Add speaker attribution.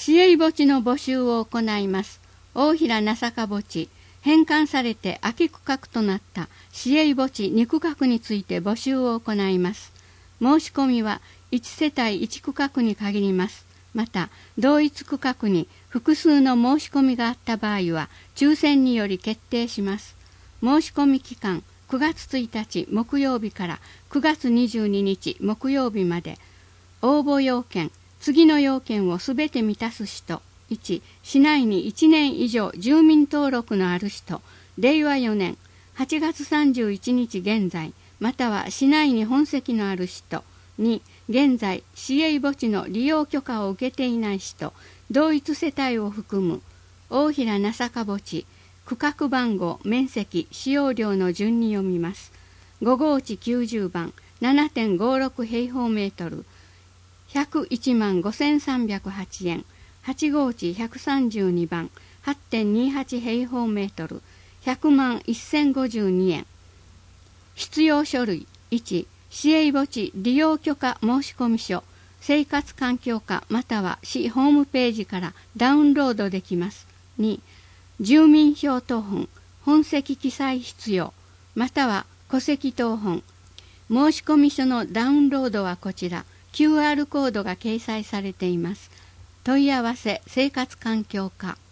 Speaker 1: 市営墓地の募集を行います。大平名坂墓地、返還されて空き区画となった市営墓地2区画について募集を行います。申し込みは1世帯1区画に限ります。また、同一区画に複数の申し込みがあった場合は、抽選により決定します。申し込み期間、9月1日木曜日から9月22日木曜日まで。応募要件、次の要件をすべて満たす人。1、市内に1年以上住民登録のある人。令和4年8月31日現在、または市内に本籍のある人。2、現在市営墓地の利用許可を受けていない人、同一世帯を含む大平名坂墓地、区画番号、面積、使用量の順に読みます。5号地90番、7.56 平方メートル、101万5308円。8号地132番、8.28 平方メートル、100万1052円。必要書類。1、市営墓地利用許可申込書、生活環境課または市ホームページからダウンロードできます。2、住民票謄本、本籍記載必要、または戸籍謄本。申込書のダウンロードはこちら、QR コードが掲載されています。問い合わせ生活環境課。